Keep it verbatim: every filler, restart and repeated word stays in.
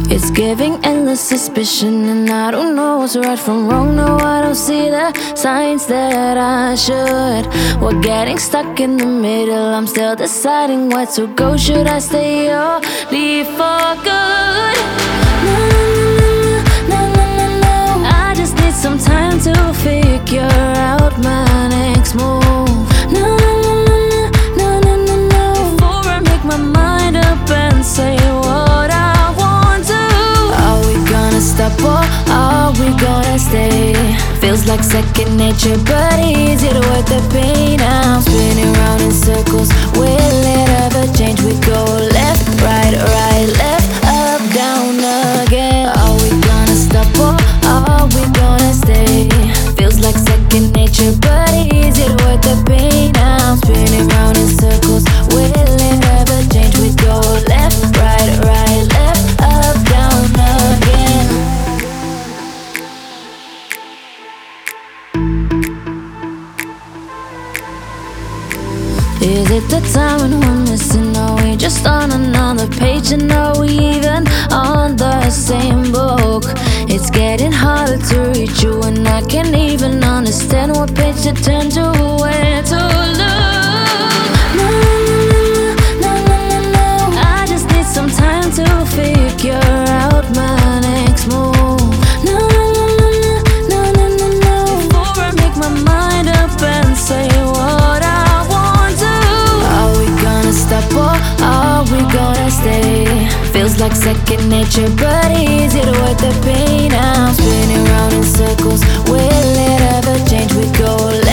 It's giving endless suspicion, and I don't know what's right from wrong. No, I don't see the signs that I should. We're getting stuck in the middle. I'm still deciding where to go. Should I stay or leave for good? No, no, no, no, no, no, no. I just need some time to figure out my next move. No, no, no, no, no, no, no, no. Before I make my mind up and say what I want to. Are we gonna stop or are we gonna stay? Feels like second nature, but easy to work the pain. I'm spinning round in circles. Will it ever change? We go left, right, right, left, up, down again. Are we gonna stop or are we gonna stay? Feels like second nature, but easy to work the pain. I'm spinning round in circles. Will it ever change? We go left, right, right, left, up, down again. Is it the time when we're missing? Are we just on another page? And are we even on the same book? It's getting harder to reach you, and I can't even understand what page to turn to, where to look. No, no, no, no, no, no. I just need some time to figure out my next move. No, no, no, no, no, no, no, no. Before I make my mind up and say what I want to. Are we gonna stop or are we gonna stay? Feels like second nature, but easy to work the pain. I'm spinning round in circles. Will it ever change? We go